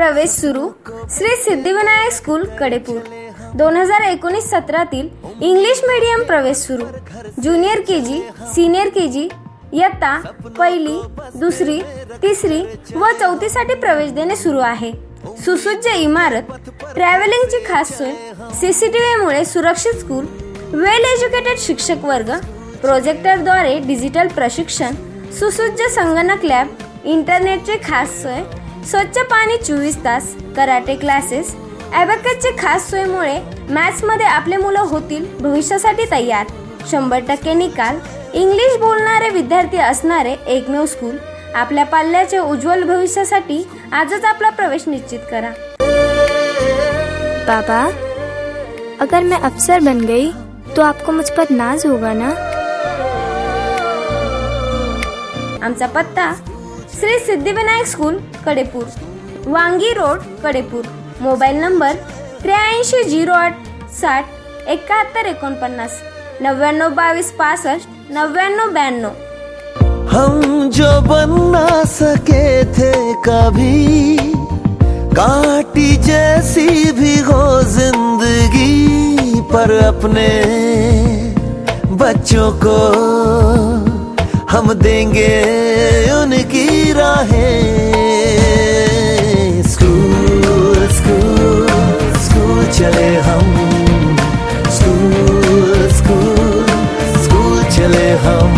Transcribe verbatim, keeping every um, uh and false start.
प्रवेश सुरू श्री सिद्धिविनायक स्कूल कडेपूर. दोन हजार एकोणीस सत्रातील इंग्लिश मीडियम प्रवेश सुरू. ज्युनियर के जी, सिनियर के जी, इयत्ता पहिली, दुसरी, तिसरी व चौथीसाठी प्रवेश देणे सुरू आहे. सुसज्ज इमारत, ट्रॅव्हलिंगची खास सोय, सीसीटीव्हीमुळे सुरक्षित स्कूल, वेल एज्युकेटेड शिक्षक वर्ग, प्रोजेक्टरद्वारे डिजिटल प्रशिक्षण, सुसज्ज संगणक लॅब, इंटरनेटची खास सोय, स्वच्छ पाणी चोवीस तास, कराटे क्लासेस, ॲबॅकसची खास सोयीमुळे मॅथ्समध्ये आपले मुलं होतील भविष्यासाठी तयार. शंभर टक्के निकाल, इंग्लिश बोलणारे विद्यार्थी असणारे एकमेव स्कूल. आपल्या पाल्याच्या उज्ज्वल भविष्यासाठी आजच आपला प्रवेश निश्चित करा. पापा, अगर मैं अफसर बन गई तो आपको मुझ पर नाज होगा ना? आमचा पत्ता Shri Siddhivinayak school Kadepur, Wangi road Kadepur. Mobile number त्र्याऐंशी झिरो आठ साठ एकाहत्तर एकोणपन्नास, नव्याण्णव बावीस पासष्ट नव्याण्णव ब्याण्णव. हम जो बन ना सके थे कभी, काटी जैसी भी हो जिंदगी, पर अपने बच्चों को हम देंगे उनकी राहें. स्कूल स्कूल स्कूल चले हम, स्कूल स्कूल स्कूल चले हम.